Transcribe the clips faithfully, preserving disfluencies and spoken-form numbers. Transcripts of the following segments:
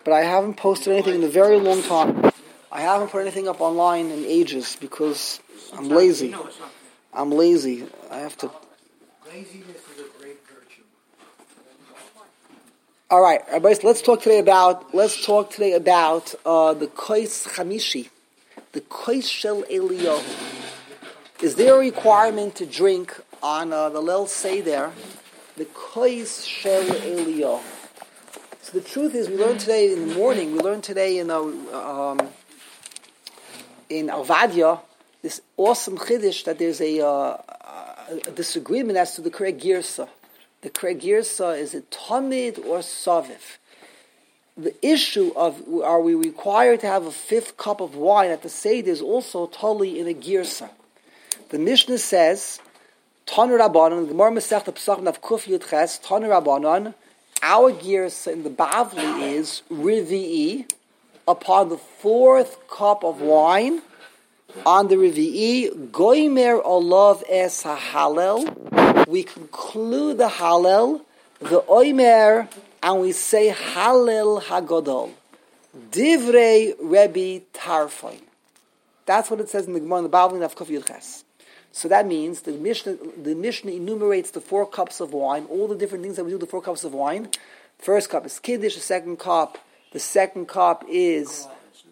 but I haven't posted anything in a very long time. I haven't put anything up online in ages because I'm lazy. I'm lazy. I have to. Laziness is a great virtue. All right, everybody. So let's talk today about. Let's talk today about uh, the Kois Chamishi, the Kois Shel Eliyahu. Is there a requirement to drink on uh, the Leil Seder, the Kois Shel Eliyahu? So the truth is, we learned today in the morning. We learned today in uh, um, in Avadia this awesome chiddush that there's a, uh, a disagreement as to the correct girsa. The correct girsa, is it tamid or saviv? The issue of are we required to have a fifth cup of wine at the Seder is also totally in a girsa. The Mishnah says, Tanu Rabbanon, the Gemara Masechta Pesachim Daf Kuf Yud Ches, Tanu Rabbanon, our girsa in the Bavli is Rivi'i, upon the fourth cup of wine, on the Rivi'i, Goimer Olav Es HaHalel, we conclude the Halel, the Oimer, and we say Halel HaGodol. Divrei Rebbe Tarfon. That's what it says in the Gemara in the Bavli Daf Kuf Yud Ches. So that means the Mishnah, the Mishnah enumerates the four cups of wine, all the different things that we do with the four cups of wine. First cup is Kiddush, the second cup, the second cup is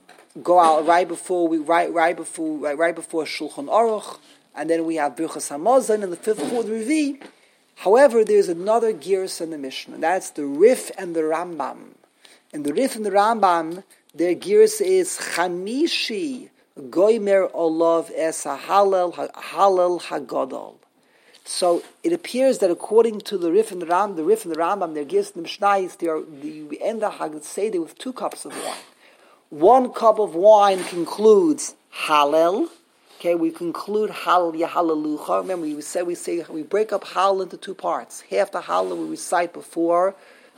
go out right before we right right before right, right before Shulchan Aruch, and then we have Birchas Hamazon, and the fifth fourth Revi. However, there's another gears in the Mishnah, and that's the Rif and the Rambam. And the Rif and the Rambam, their gears is Chamishi. Goimer Olav Es HaHalel Halel HaGodol. So it appears that according to the Rif and the Ram, the Rif and the Rambam, their gifts in the Mishnayos, they are we end the Haggadah Seder with two cups of wine. One cup of wine concludes Halel. Okay, we conclude Halel Yahalelucha. Remember, we say we say we break up Halel into two parts. Half the Halel we recite before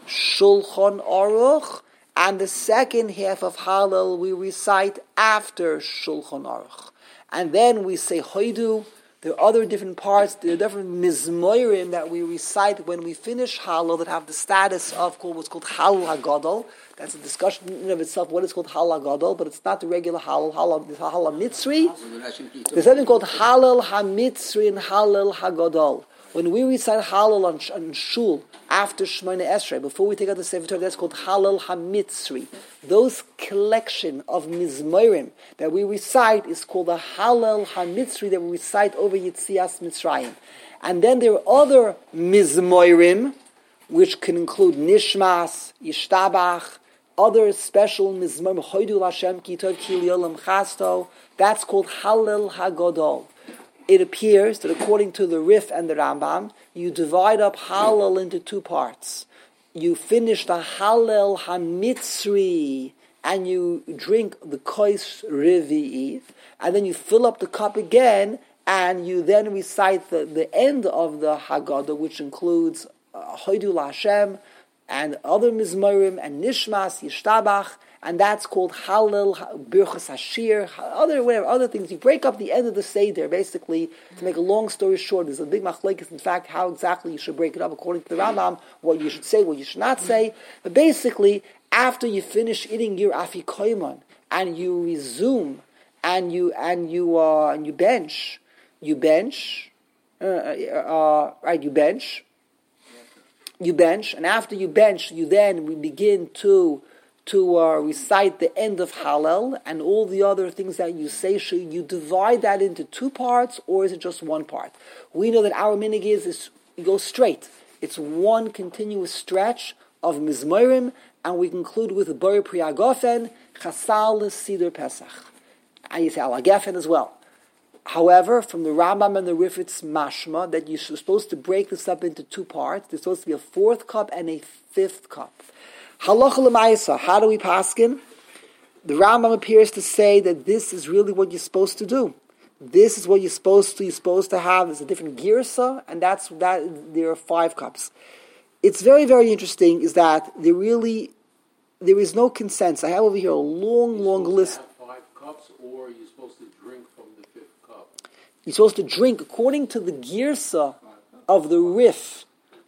Shulchan Aruch. And the second half of Hallel we recite after Shulchan Aruch. And then we say Hoidu. There are other different parts, there are different mizmoirim that we recite when we finish Hallel that have the status of called, what's called Hallel HaGadol. That's a discussion in and of itself, what is called Hallel HaGadol, but it's not the regular Hallel, Hallel, it's Hallel HaMitzri. There's something called Hallel HaMitzri and Hallel HaGadol. When we recite Hallel on, on Shul, after Shemona Esrei, before we take out the Sefer Torah, that's called Hallel HaMitzri. Those collection of Mizmorim that we recite is called the Hallel HaMitzri that we recite over Yitzias Mitzrayim. And then there are other Mizmorim, which can include Nishmas, Yishtabach, other special Mizmorim, Hoidu Hashem Ki Tov Ki L'Olam Chasto. That's called Hallel HaGodol. It appears that according to the Rif and the Rambam, you divide up Hallel into two parts. You finish the Hallel HaMitzri, and you drink the Kois Rivi'i, and then you fill up the cup again, and you then recite the, the end of the Haggadah, which includes Hoidu uh, Hashem, and other Mizmorim, and Nishmas, Yishtabach, and that's called Hallel, Birchas Hashir, other whatever, other things. You break up the end of the Seder, basically, to make a long story short. There's a big machlekes, in fact, how exactly you should break it up according to the Rambam, what you should say, what you should not say. But basically, after you finish eating your afikoimon, and you resume, and you and you uh, and you bench, you bench, uh, uh, right? You bench, you bench, and after you bench, you then we begin to. to uh, recite the end of Hallel and all the other things that you say. Should you divide that into two parts, or is it just one part? We know that our minig is, is it goes straight. It's one continuous stretch of Mizmorim, and we conclude with the Bori Priyagofen, Chasal Siddur Pesach. And you say Alagefen as well. However, from the Rambam and the Rif, it's mashma that you're supposed to break this up into two parts. There's supposed to be a fourth cup and a fifth cup. Halacha l'maisa, how do we paskin? The Rambam appears to say that this is really what you're supposed to do. This is what you're supposed to. You're supposed to have. There's a different girsa, and that's that. There are five cups. It's very, very interesting. Is that there really there is no consensus. I have over here a long, long list. Five cups, or you're supposed to drink from the fifth cup. You're supposed to drink according to the girsa of the Rif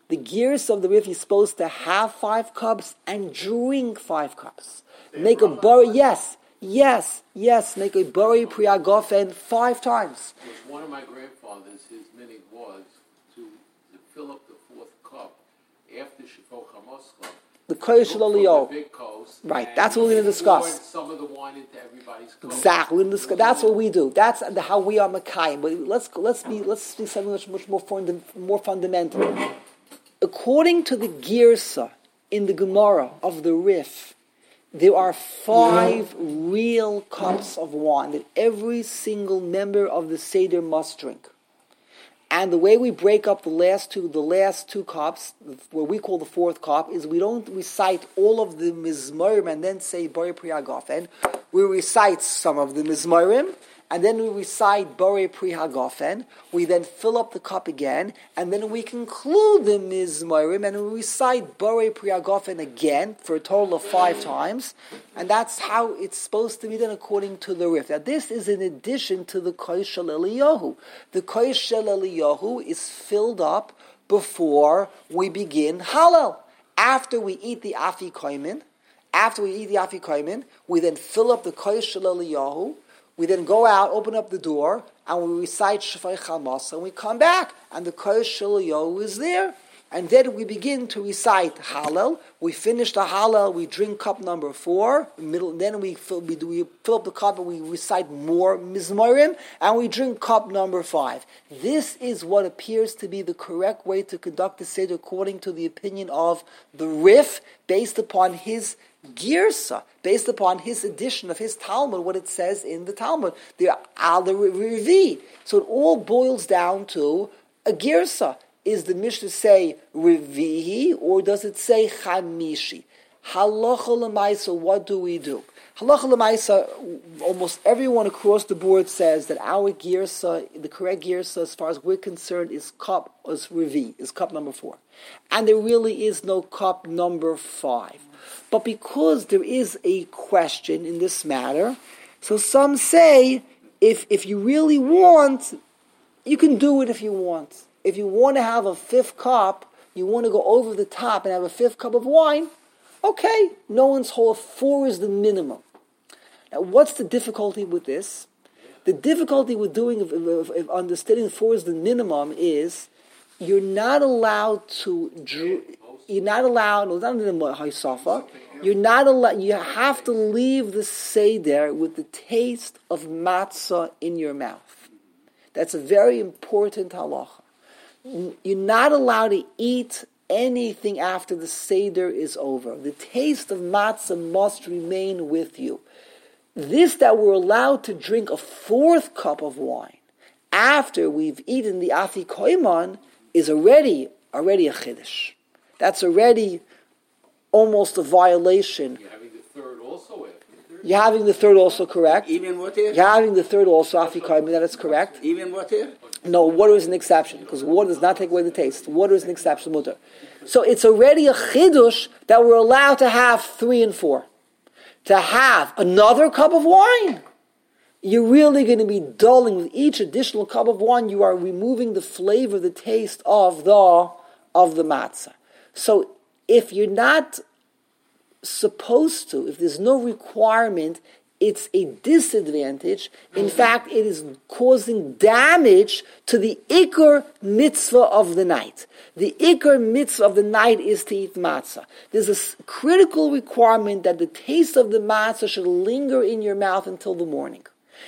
The gears of the Rif, you're supposed to have five cups and drink five cups. Make a bari, yes, yes, yes, make a bari priyagofen five times. Because one of my grandfathers, his minig was to, to fill up the fourth cup after Shafo Chamoska. The kosh Look Eliyahu. from the big coast, Right, and that's what we're going to discuss. pour some of the wine into everybody's cup. Exactly. We're gonna discuss, that's what we do. That's the, how we are Makayim. But let's let's be let's speak something much much more funda- more fundamental. According to the Girsa in the Gemara of the Rif, there are five real cups of wine that every single member of the Seder must drink. And the way we break up the last two, the last two cups, what we call the fourth cup, is we don't recite all of the mizmarim and then say Borei Priyagofen. We recite some of the mizmarim, and then we recite Borei Priyagofen. We then fill up the cup again, and then we conclude the mizmarim, and we recite Borei Priyagofen again for a total of five times. And that's how it's supposed to be done according to the Rif. Now this is in addition to the Kosh Shel Eliyahu. The Kosh Shel Eliyahu is filled up before we begin Hallel. After we eat the Afikoimen, after we eat the Afikoimen, we then fill up the Kosh Shel Eliyahu. We then go out, open up the door, and we recite Shafei Chamas, and we come back, and the Kosh Shel Eliyahu is there. And then we begin to recite Hallel. We finish the Hallel, we drink cup number four, middle, then we fill, we, do, we fill up the cup and we recite more Mizmorim, and we drink cup number five. This is what appears to be the correct way to conduct the Seder according to the opinion of the Rif, based upon his Girsa, based upon his edition of his Talmud, what it says in the Talmud, the Al Revi. So it all boils down to a Girsa. Is the Mishnah say Revihi or does it say Chamishi? Halacha l'maisa, what do we do? Halacha l'maisa, almost everyone across the board says that our Girsa, the correct Girsa as far as we're concerned, is cup, is Revi, is cup number four. And there really is no cup number five. But because there is a question in this matter, so some say, if if you really want, you can do it if you want. If you want to have a fifth cup, you want to go over the top and have a fifth cup of wine, okay, no one's whole. Four is the minimum. Now, what's the difficulty with this? The difficulty with doing, of, of, of understanding four is the minimum is you're not allowed to, you're not allowed, no, not in the Haisafa, you're not allowed, you have to leave the Seder with the taste of matzah in your mouth. That's a very important halacha. You're not allowed to eat anything after the Seder is over. The taste of matzah must remain with you. This that we're allowed to drink a fourth cup of wine after we've eaten the Afikoiman is already, already a chiddush. That's already almost a violation. You're having the third also after. You're having the third also correct. Even water? You're having the third also Afikoiman, that is correct. Even water? No, water is an exception, because water does not take away the taste. Water is an exception, mutter. So it's already a chidush that we're allowed to have three and four. To have another cup of wine, you're really going to be dulling with each additional cup of wine. You are removing the flavor, the taste of the of the matzah. So if you're not supposed to, if there's no requirement, it's a disadvantage. In fact, it is causing damage to the Iker mitzvah of the night. The Iker mitzvah of the night is to eat matzah. There's a critical requirement that the taste of the matzah should linger in your mouth until the morning.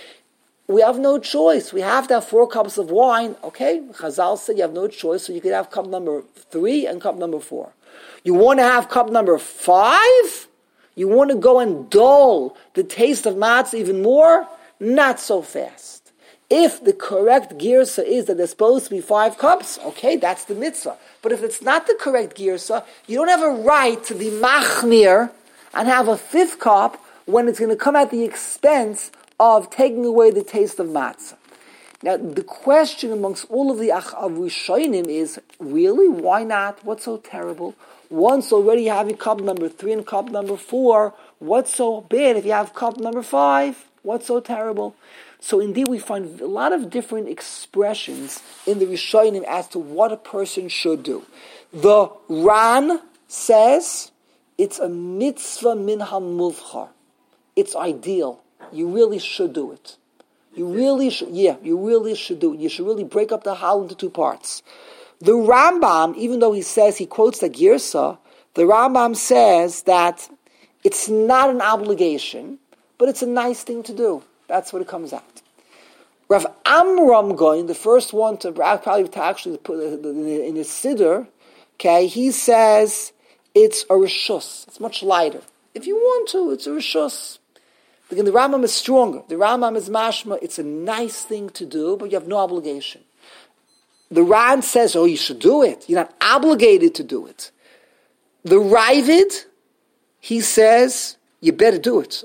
We have no choice. We have to have four cups of wine. Okay, Chazal said you have no choice, so you could have cup number three and cup number four. You want to have cup number five? You want to go and dull the taste of matzah even more? Not so fast. If the correct girsa is that there's supposed to be five cups, okay, that's the mitzvah. But if it's not the correct girsa, you don't have a right to be machmir and have a fifth cup when it's going to come at the expense of taking away the taste of matzah. Now, the question amongst all of the of Rishonim is, really, why not? What's so terrible? Once already having cup number three and cup number four, what's so bad if you have cup number five? What's so terrible? So indeed we find a lot of different expressions in the Rishonim as to what a person should do. The Ran says it's a mitzvah min hamuvchar. It's ideal. You really should do it. You really should, yeah, you really should do it. You should really break up the hal into two parts. The Rambam, even though he says, he quotes the Girsa, the Rambam says that it's not an obligation, but it's a nice thing to do. That's what it comes out. Rav Amram Goin, the first one to probably to actually put it in his siddur, okay, he says it's a rishus. It's much lighter. If you want to, it's a rishus. Again, the Rambam is stronger. The Rambam is mashma. It's a nice thing to do, but you have no obligation. The Ran says, oh, you should do it. You're not obligated to do it. The Ravid, he says, you better do it.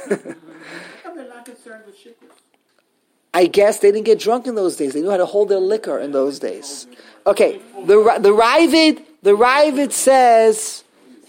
I guess they didn't get drunk in those days. They knew how to hold their liquor in those days. Okay, the the Ravid, the Ravid says,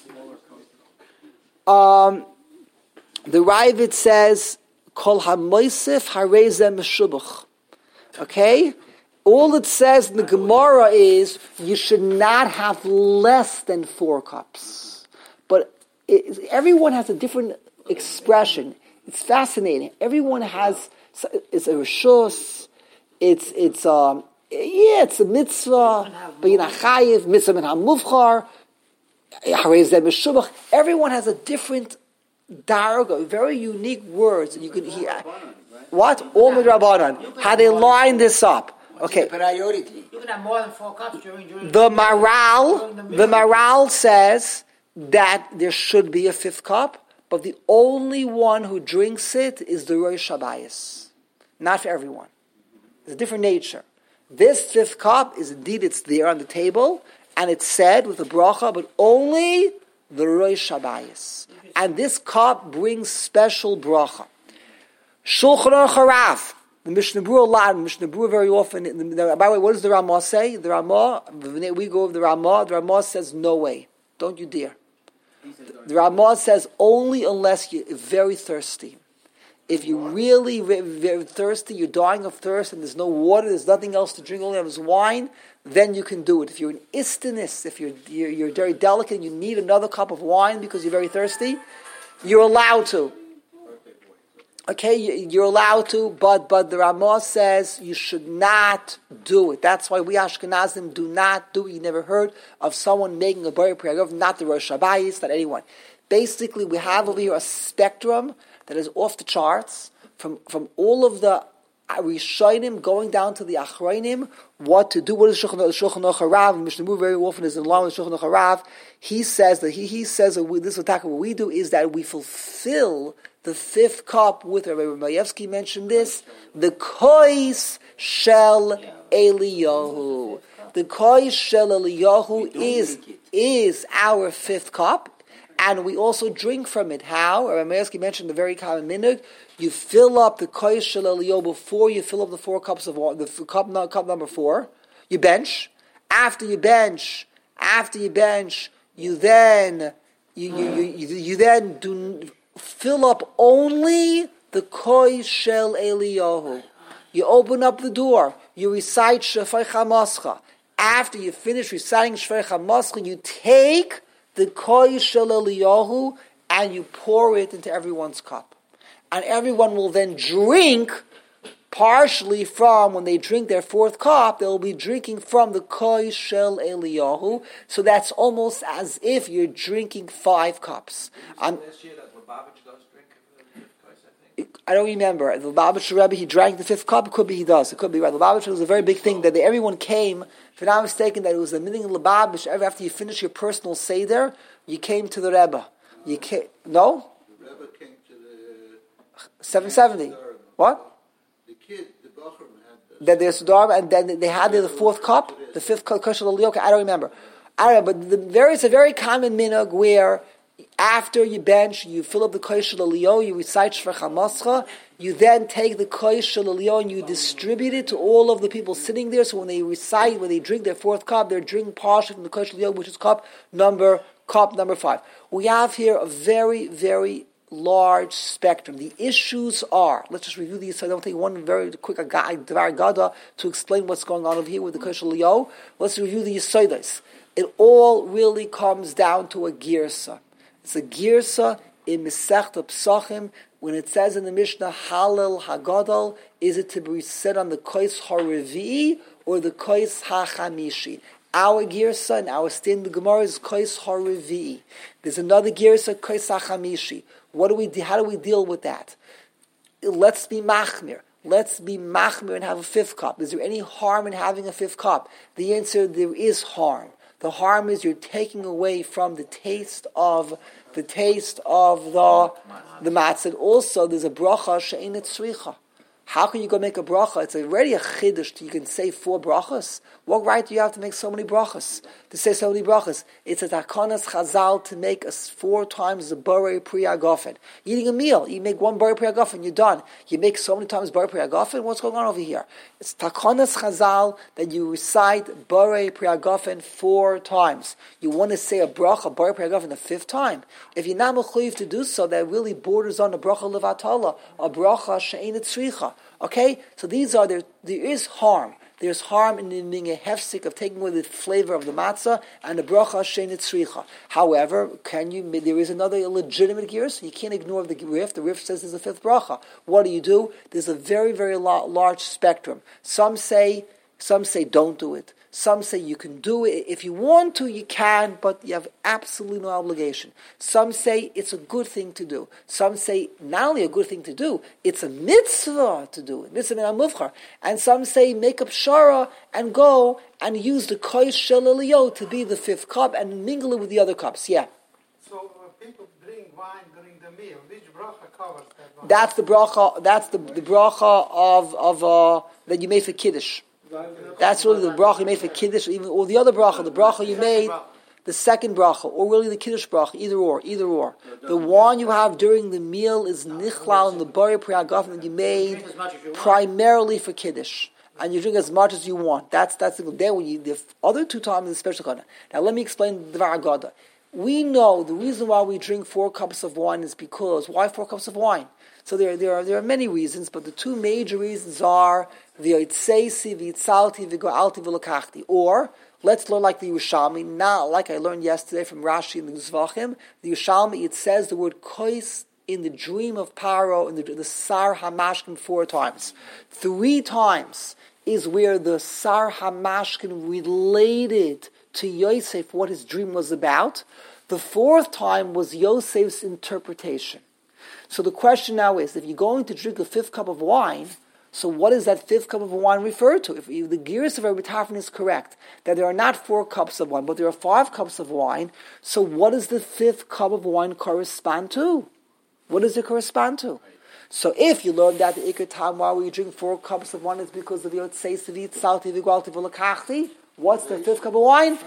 um, the Ravid says, Kol hamoisif harezem meshubach. Okay? All it says in the Gemara is you should not have less than four cups. But it, everyone has a different expression. It's fascinating. Everyone has, it's a rishus, it's, it's, um, yeah, it's a mitzvah, but you're not chayiv, mitzvah min hamuvchar, harezem meshubach. Everyone has a different darga, very unique words. And you can hear, what? All midrabanan. How they line this up. Okay. Priority. You can have more than four cups during, during the Maral, the, the Maral says that there should be a fifth cup, but the only one who drinks it is the Rosh Hashanah. Not for everyone. It's a different nature. This fifth cup is indeed, it's there on the table, and it's said with a bracha, but only the Rosh Hashanah. And this cup brings special bracha. Shulchan Aruch Harav. The Mishnah Berurah a lot, the Mishnah Berurah very often. The, the, by the way, what does the Ramah say? The Ramah, we go over the Ramah, the Ramah says, no way. Don't you dare. The, the Ramah says, only unless you're very thirsty. If you're really very, very thirsty, you're dying of thirst, and there's no water, there's nothing else to drink, only have wine, then you can do it. If you're an istinus, if you're, you're, you're very delicate, and you need another cup of wine because you're very thirsty, you're allowed to. Okay, you're allowed to, but but the Ramah says you should not do it. That's why we Ashkenazim do not do it. You never heard of someone making a Bari Priyagov, not the Rosh Hashanah, not anyone. Basically, we have over here a spectrum that is off the charts from, from all of the Rishonim going down to the Achronim, what to do. What is Shulchan Aruch Harav? Mishnah Berurah very often is in line with Shulchan Aruch Harav. He says that he, he says that we, this is what we do is that we fulfill the fifth cup with, Rabbi Mayevsky mentioned this, the kois shel Eliyahu. The kois shel Eliyahu is, is our fifth cup, and we also drink from it. How? Rabbi Mayevsky mentioned the very common minhag. You fill up the kois shel Eliyahu before you fill up the four cups of water, the cup, cup number four. You bench. After you bench, after you bench, you then, you, you, you, you, you then do fill up only the koi shel Eliyahu. You open up the door. You recite Shofar Chamascha. After you finish reciting Shofar Chamascha, you take the koi shel Eliyahu and you pour it into everyone's cup. And everyone will then drink partially from, when they drink their fourth cup, they'll be drinking from the koi shel Eliyahu. So that's almost as if you're drinking five cups. Um, I don't remember. The Lubavitcher Rebbe, he drank the fifth cup. It could be he does. It could be right. The Lubavitcher was a very big thing that they, everyone came. If I'm not mistaken, that it was the meaning of Lubavitcher. After you finish your personal seder, you came to the Rebbe. You came, no? The Rebbe came to the seven seventy. What? The kid, the Bachram had the... That there's Sudarma, and then they had the fourth cup, the fifth cup, Kosher Lilioka. I don't remember. I don't know, but the, there is a very common minhag where after you bench, you fill up the kosh shel Eliyahu, you recite Shofar Chamascha, you then take the kosh shel Eliyahu and you distribute it to all of the people sitting there. So when they recite, when they drink their fourth cup, they're drinking partially from the kosh shel Eliyahu, which is cup number cup number five. We have here a very, very large spectrum. The issues are, let's just review these so I don't take one very quick Dvar Gada to explain what's going on over here with the kosh shel Eliyahu. Let's review the Yisodos. It all really comes down to a girsa. It's a girsa in Masechta Pesachim when it says in the Mishnah Halal Hagadol. Is it to be said on the Kois HaRevi'i or the Kois HaChamishi? Our girsa and our standard Gemara is Kois HaRevi'i. There's another girsa, Kois HaChamishi. What do we? How do we deal with that? Let's be machmir. Let's be machmir and have a fifth cup. Is there any harm in having a fifth cup? The answer: there is harm. The harm is you're taking away from the taste of the taste of the the matzah. Also, there's a bracha she'ein tzricha. How can you go make a bracha? It's already a chiddush. You can say four brachas. What right do you have to make so many brachas? To say so many brachas? It's a takanas chazal to make us four times the borei pri agafen. Eating a meal, you make one borei pri agafen, you're done. You make so many times borei pri agafen. What's going on over here? It's takanas chazal that you recite borei pri agafen four times. You want to say a bracha borei pri agafen the fifth time. If you're not mechuyev to do so, that really borders on a bracha levatala, a bracha she'ein tzricha. Okay, so these are there. There is harm. There's harm in being a hefsek of taking away the flavor of the matzah and the bracha she'ein tzricha. However, can you? There is another legitimate gear, so you can't ignore the Rif. The Rif says there's a fifth bracha. What do you do? There's a very, very large spectrum. Some say, some say don't do it. Some say you can do it. If you want to, you can, but you have absolutely no obligation. Some say it's a good thing to do. Some say not only a good thing to do, it's a mitzvah to do it. Mitzvah min ha-muvchar. And some say make up shara and go and use the kois shel eliyot to be the fifth cup and mingle it with the other cups. Yeah. So uh, people drink wine during the meal. Which bracha covers that one? That's the bracha. That's the, the bracha of of uh, that you made for kiddush. That's really the bracha you made for kiddush, or even or the other bracha, the bracha you made, the second bracha, or really the kiddush bracha, either or, either or. The one you have during the meal is nichlal in the borei pri agafen that you made primarily for kiddush, and you drink as much as you want. That's that's the then when you the other two times is special kind. Now let me explain the Dvar Agada. We know the reason why we drink four cups of wine is because why four cups of wine? So there, there are there are many reasons, but the two major reasons are the V'yitzeisi, V'yitzalti, V'go'alti, V'lakachti. Or, let's learn like the Yerushalmi, not like I learned yesterday from Rashi and the Zvachim. The Yerushalmi, it says the word kois in the dream of Paro, in the, the Sar HaMashkin four times. Three times is where the Sar HaMashkin related to Yosef what his dream was about. The fourth time was Yosef's interpretation. So the question now is, if you're going to drink a fifth cup of wine, so what does that fifth cup of wine refer to? If the Giris of Rabbi Tarfon is correct, that there are not four cups of wine, but there are five cups of wine, so what does the fifth cup of wine correspond to? What does it correspond to? So if you learn that the Iker time while we drink four cups of wine is because of the Yotzei Savit, Salti, Vigwalti, V'lakachti, what's the fifth cup of wine?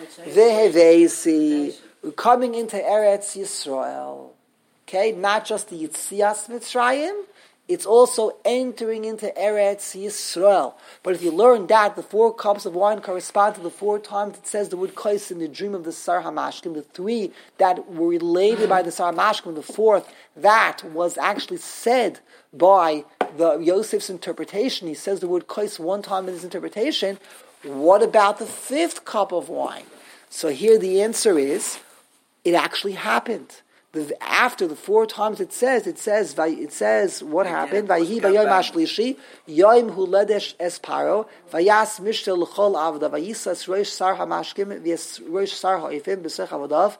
Veheveisi. We're coming into Eretz Yisrael. Okay, not just the Yitzias Mitzrayim, it's also entering into Eretz Yisrael. But if you learn that, the four cups of wine correspond to the four times it says the word kois in the dream of the Sar HaMashkim, the three that were related by the Sar HaMashkim, the fourth, that was actually said by the Yosef's interpretation. He says the word kois one time in his interpretation. What about the fifth cup of wine? So here the answer is, it actually happened. The, after the four times it says, it says, it says what happened. Vayihi b'yom hashlishi, yom huledesh es paro, vayas mishtel l'chol avda, vayisas roish sar hamashkim, v'yas roish sar ha'ifim b'sech avodav,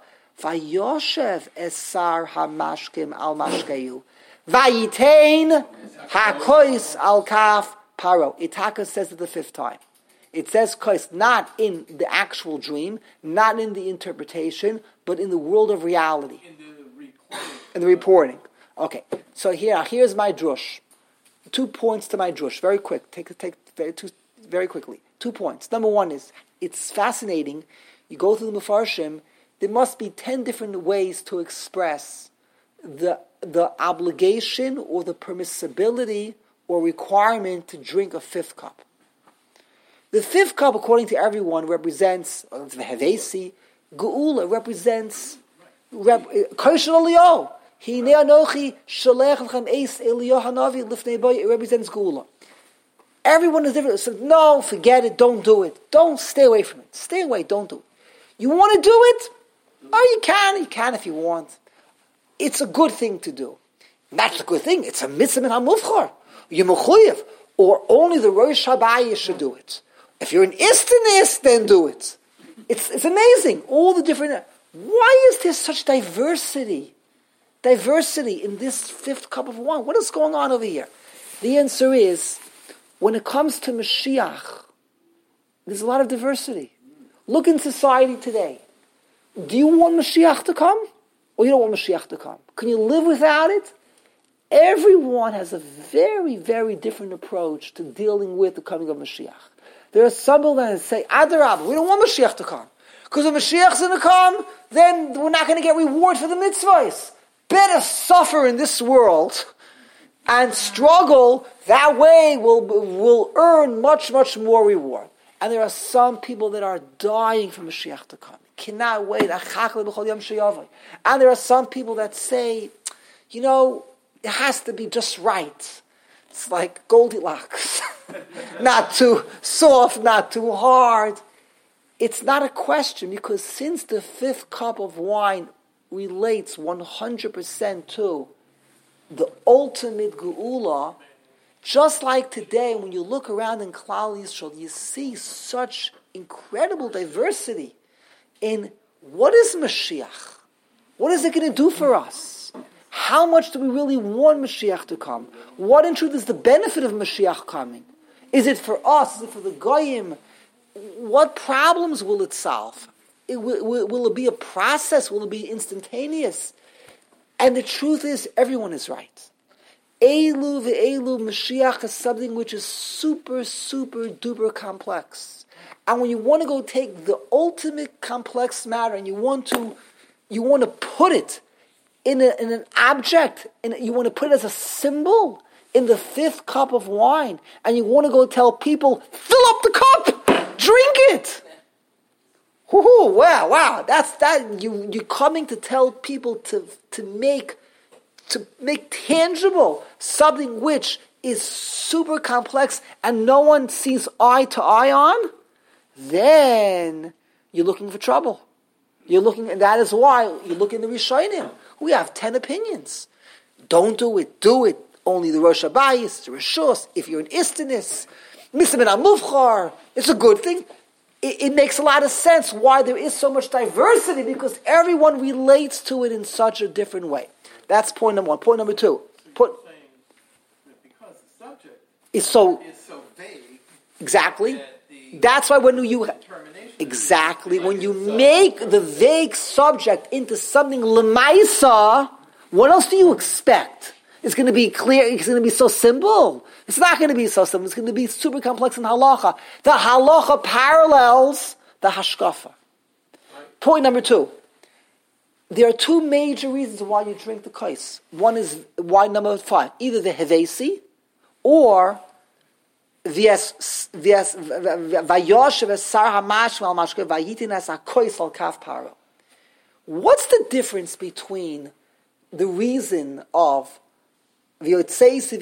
vayoshev es sar hamashkim al mashkeyu, vayitein hakois al kaf paro. Itaka says it the fifth time. It says kois not in the actual dream, not in the interpretation, but in the world of reality. In the reporting. Okay, so here, here's my drush. Two points to my drush, very quick. Take take very, two, very quickly. Two points. Number one is, it's fascinating. You go through the Mefarshim, there must be ten different ways to express the the obligation or the permissibility or requirement to drink a fifth cup. The fifth cup, according to everyone, represents the Hevesi. Geula represents Kosh Eliyah. Hinei Anochi Shalech Lechem Eis Eliyah Hanavi Lifnei Boy. It represents Geula. Everyone is different. So no, forget it. Don't do it. Don't stay away from it. Stay away. Don't do it. You want to do it? Oh, you can. You can if you want. It's a good thing to do. That's a good thing. It's a mitzvah min hamufchar. You're mechuyev. Or only the Rosh Hashanah should do it. If you're an istinist, then do it. It's it's amazing. All the different... Why is there such diversity? Diversity in this fifth cup of wine. What is going on over here? The answer is, when it comes to Mashiach, there's a lot of diversity. Look in society today. Do you want Mashiach to come? Or you don't want Mashiach to come? Can you live without it? Everyone has a very, very different approach to dealing with the coming of Mashiach. There are some people that say, Adarab, we don't want Mashiach to come. Because if Mashiach's going to come, then we're not going to get reward for the mitzvahs. Better suffer in this world and struggle. That way we'll, we'll earn much, much more reward. And there are some people that are dying for Mashiach to come. Cannot wait. And there are some people that say, you know, it has to be just right. It's like Goldilocks. Not too soft, not too hard. It's not a question, because since the fifth cup of wine relates one hundred percent to the ultimate geula, just like today, when you look around in Klal Yisrael, you see such incredible diversity in what is Mashiach? What is it going to do for us? How much do we really want Mashiach to come? What in truth is the benefit of Mashiach coming? Is it for us? Is it for the Goyim? What problems will it solve? It, will, will, will it be a process? Will it be instantaneous? And the truth is, everyone is right. Elu ve'elu, Mashiach is something which is super, super duper complex. And when you want to go take the ultimate complex matter and you want to, you want to put it in, a, in an object, and you want to put it as a symbol in the fifth cup of wine, and you want to go tell people, fill up the cup, drink it. Whoo, wow, wow! That's that. You you're coming to tell people to to make to make tangible something which is super complex and no one sees eye to eye on. Then you're looking for trouble. You're looking, and that is why you look in the Rishonim. We have ten opinions. Don't do it. Do it. Only the Rosh Habayis, the Rishos. If you're an Istanis, Misam and Amuvchar, it's a good thing. It, it makes a lot of sense why there is so much diversity, because everyone relates to it in such a different way. That's point number one. Point number two. Point, because the subject is so is so vague. Exactly. That the That's why when you determination exactly when you make the vague subject into something lemaisa, what else do you expect? It's going to be clear. It's going to be so simple. It's not going to be so simple. It's going to be super complex in halacha. The halacha parallels the hashkafa. Point number two. There are two major reasons why you drink the kais. One is wine number five. Either the hevesi or vies vies vayoshev sar hamash val mashke vayitin as a kais al kaf paro. What's the difference between the reason of verse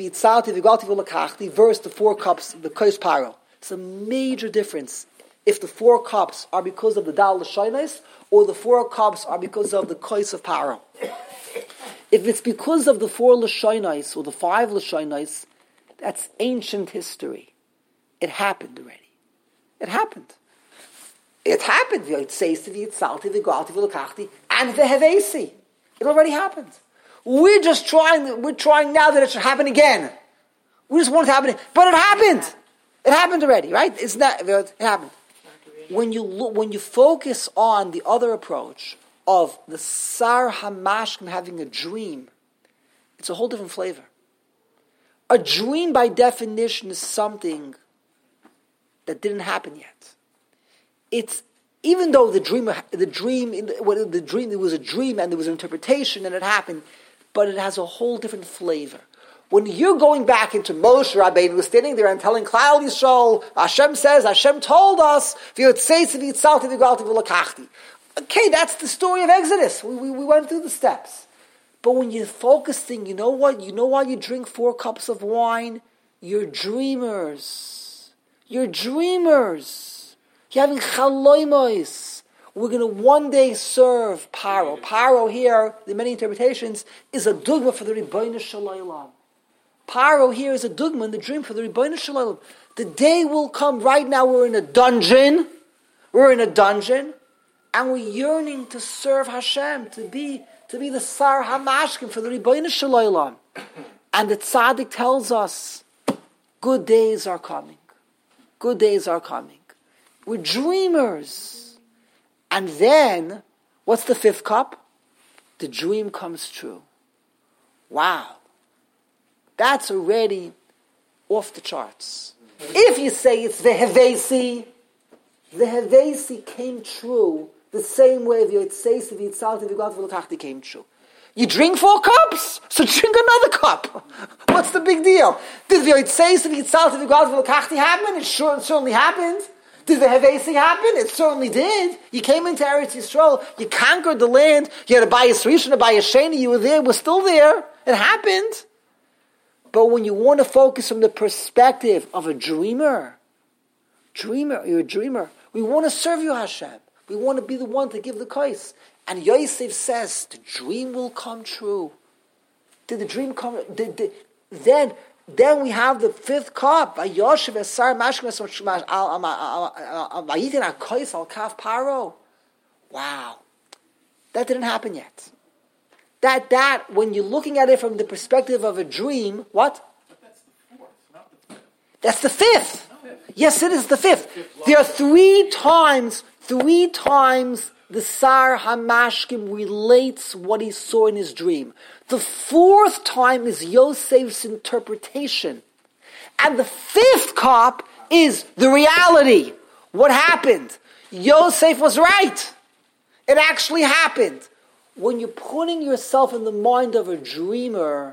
the four cups, the kais paro? It's a major difference. If the four cups are because of the dal l'shaynes, or the four cups are because of the kais of paro. If it's because of the four l'shaynes or the five l'shaynes, that's ancient history. It happened already. It happened. It happened. And the hevesi. It already happened. We're just trying. We're trying now that it should happen again. We just want it to happen, but it happened. It happened already, right? It's not. It happened. When you look, when you focus on the other approach of the Sar Hamashkin having a dream, it's a whole different flavor. A dream, by definition, is something that didn't happen yet. It's even though the dream, the dream, the dream, there was a dream and there was an interpretation and it happened, but it has a whole different flavor. When you're going back into Moshe Rabbeinu, who's standing there and telling Klal Yisrael, Hashem says, Hashem told us, okay, that's the story of Exodus. We, we, we went through the steps. But when you're focusing, you know what? You know why you drink four cups of wine? You're dreamers. You're dreamers. You're having chaloimos. we're going to one day serve Paro. Paro here, the many interpretations, is a dogma for the Rebbeinu Shalom. Paro here is a dogma in the dream for the Rebbeinu Shalom. The day will come. Right now we're in a dungeon. We're in a dungeon. And we're yearning to serve Hashem, to be to be the Sar HaMashkim for the Rebbeinu Shalom. And the Tzaddik tells us, good days are coming. Good days are coming. We're dreamers. And then, what's the fifth cup? The dream comes true. Wow. That's already off the charts. If you say it's the Hevesi, the Hevesi came true the same way the Yotzei the Yitzal the Vigat V'Lokachti came true. You drink four cups, so drink another cup. What's the big deal? Did the Yotzei the Yitzal the Vigat V'Lokachti happen? It sure it certainly happened. Did the Hevesi happen? It certainly did. You came into Eretz Yisrael, you conquered the land, you had a Bayis Rishon, a Bayis Sheni, you were there, we're still there. It happened. But when you want to focus from the perspective of a dreamer, dreamer, you're a dreamer, we want to serve you, Hashem. We want to be the one to give the kais. And Yosef says, the dream will come true. Did the dream come? Did, did, then, then we have the fifth cup. Vayoshev esar mashkim vayitin hakais al kaf paro. Wow, that didn't happen yet. That that when you're looking at it from the perspective of a dream, what? But that's the fourth, not the fifth. That's the fifth. No. Yes, it is the fifth. There are three times, three times the Sar HaMashkim relates what he saw in his dream. The fourth time is Yosef's interpretation. And the fifth cup is the reality. What happened? Yosef was right. It actually happened. When you're putting yourself in the mind of a dreamer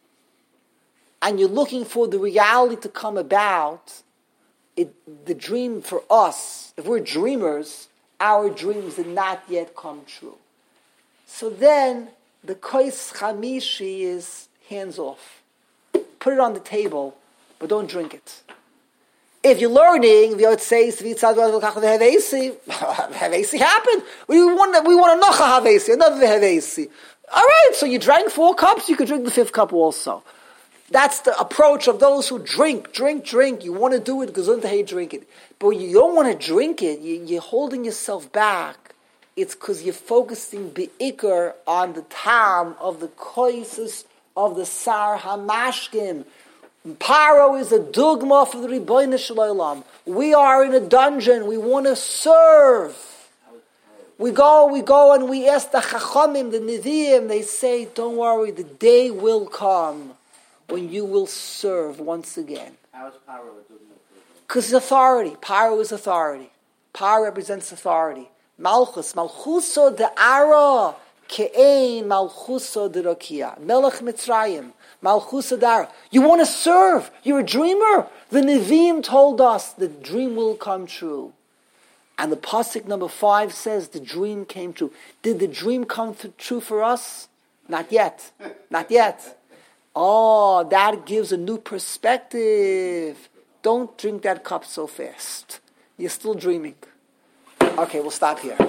and you're looking for the reality to come about, it, the dream for us, if we're dreamers, our dreams did not yet come true. So then, the Kais Chamishi is hands off. Put it on the table, but don't drink it. If you're learning, the Havesi happened. We want, we want another Havesi, another Havesi. All right, so you drank four cups, you could drink the fifth cup also. That's the approach of those who drink, drink, drink. You want to do it, gesundheit, drink it. But when you don't want to drink it, you, you're holding yourself back. It's because you're focusing be'ikr on the tam of the koises of the Sar HaMashkim. Paro is a dogma for the Rebbeinu Shalom. We are in a dungeon. We want to serve. We go, we go, and we ask the Chachamim, the Nevi'im. They say, "Don't worry, the day will come when you will serve once again." How is Paro a dogma? Because it's authority. Paro is authority. Paro represents authority. Malchus, Malchuso de Ara, Ke'ein Malchuso de Rokia. Melech Mitzrayim. Malchus Adar. You want to serve. You're a dreamer. The Nevi'im told us the dream will come true. And the pasuk number five says the dream came true. Did the dream come th- true for us? Not yet. Not yet. Oh, that gives a new perspective. Don't drink that cup so fast. You're still dreaming. Okay, we'll stop here.